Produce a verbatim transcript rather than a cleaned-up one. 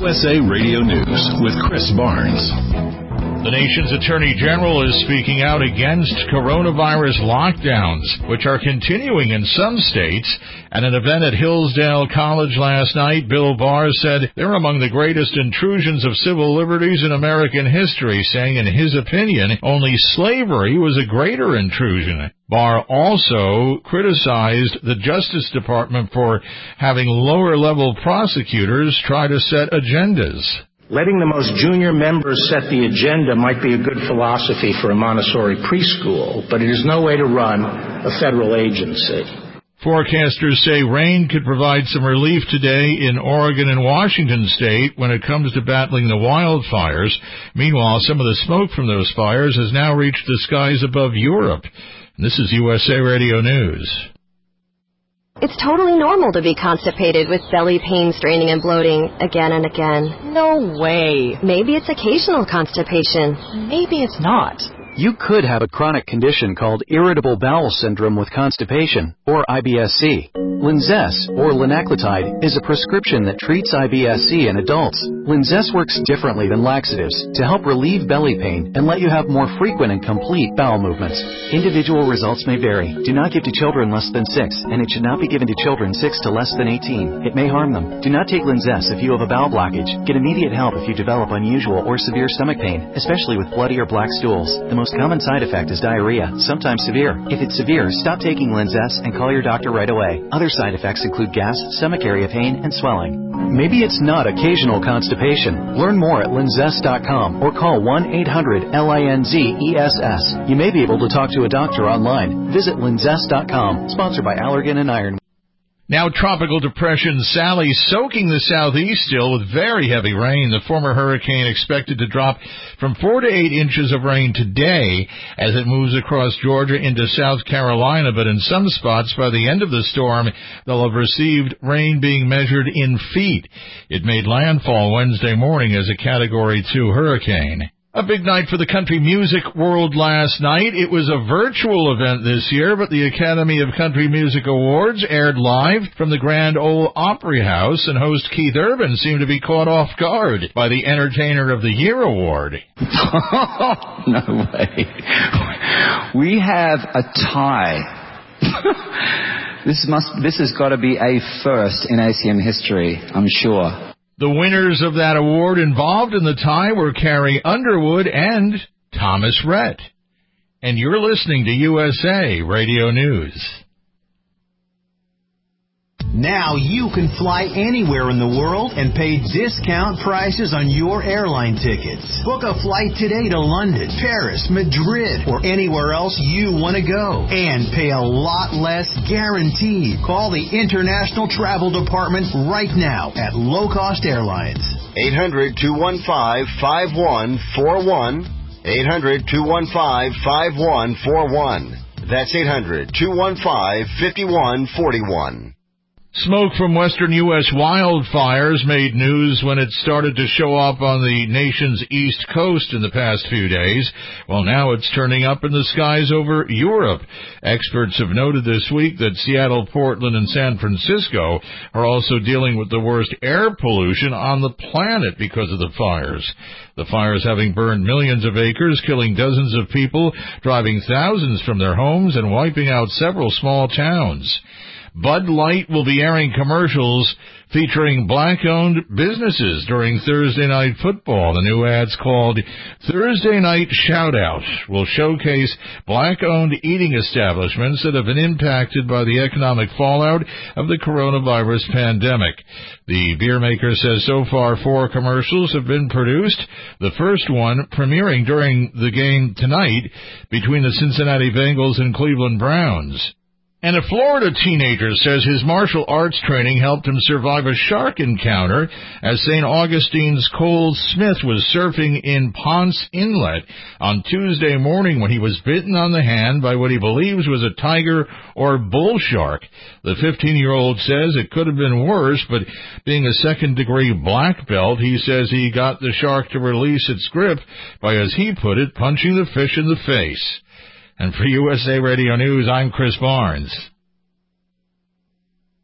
U S A Radio News with Chris Barnes. The nation's Attorney General is speaking out against coronavirus lockdowns, which are continuing in some states. At an event at Hillsdale College last night, Bill Barr said they're among the greatest intrusions of civil liberties in American history, saying in his opinion, only slavery was a greater intrusion. Barr also criticized the Justice Department for having lower-level prosecutors try to set agendas. Letting the most junior members set the agenda might be a good philosophy for a Montessori preschool, but it is no way to run a federal agency. Forecasters say rain could provide some relief today in Oregon and Washington state when it comes to battling the wildfires. Meanwhile, some of the smoke from those fires has now reached the skies above Europe. This is U S A Radio News. It's totally normal to be constipated with belly pain, straining, and bloating again and again. No way. Maybe it's occasional constipation. Maybe it's not. You could have a chronic condition called irritable bowel syndrome with constipation, or I B S C. Linzess, or linaclotide, is a prescription that treats I B S C in adults. Linzess works differently than laxatives to help relieve belly pain and let you have more frequent and complete bowel movements. Individual results may vary. Do not give to children less than six, and it should not be given to children six to less than eighteen. It may harm them. Do not take Linzess if you have a bowel blockage. Get immediate help if you develop unusual or severe stomach pain, especially with bloody or black stools. The most common side effect is diarrhea, sometimes severe. If it's severe, stop taking Linzess and call your doctor right away. Other side effects include gas, stomach area pain, and swelling. Maybe it's not occasional constipation. Learn more at linzess dot com or call one eight hundred L I N Z E S S. You may be able to talk to a doctor online. Visit linzess dot com. Sponsored by Allergan and Iron. Now, Tropical Depression Sally soaking the southeast still with very heavy rain. The former hurricane expected to drop from four to eight inches of rain today as it moves across Georgia into South Carolina. But in some spots, by the end of the storm, they'll have received rain being measured in feet. It made landfall Wednesday morning as a Category two hurricane. A big night for the country music world last night. It was a virtual event this year, but the Academy of Country Music Awards aired live from the Grand Ole Opry House, and host Keith Urban seemed to be caught off guard by the Entertainer of the Year award. No way. We have a tie. This must, this has got to be a first in A C M history, I'm sure. The winners of that award involved in the tie were Carrie Underwood and Thomas Rhett. And you're listening to U S A Radio News. Now you can fly anywhere in the world and pay discount prices on your airline tickets. Book a flight today to London, Paris, Madrid, or anywhere else you want to go. And pay a lot less guaranteed. Call the International Travel Department right now at Low Cost Airlines. eight hundred, two one five, five one four one. eight hundred, two one five, five one four one. That's eight hundred, two one five, five one four one. Smoke from western U S wildfires made news when it started to show up on the nation's east coast in the past few days. Well, now it's turning up in the skies over Europe. Experts have noted this week that Seattle, Portland, and San Francisco are also dealing with the worst air pollution on the planet because of the fires. The fires having burned millions of acres, killing dozens of people, driving thousands from their homes, and wiping out several small towns. Bud Light will be airing commercials featuring black-owned businesses during Thursday Night Football. The new ads, called Thursday Night Shoutout, will showcase black-owned eating establishments that have been impacted by the economic fallout of the coronavirus pandemic. The beer maker says so far four commercials have been produced, the first one premiering during the game tonight between the Cincinnati Bengals and Cleveland Browns. And a Florida teenager says his martial arts training helped him survive a shark encounter as Saint Augustine's Cole Smith was surfing in Ponce Inlet on Tuesday morning when he was bitten on the hand by what he believes was a tiger or bull shark. The fifteen-year-old says it could have been worse, but being a second-degree black belt, he says he got the shark to release its grip by, as he put it, punching the fish in the face. And for U S A Radio News, I'm Chris Barnes.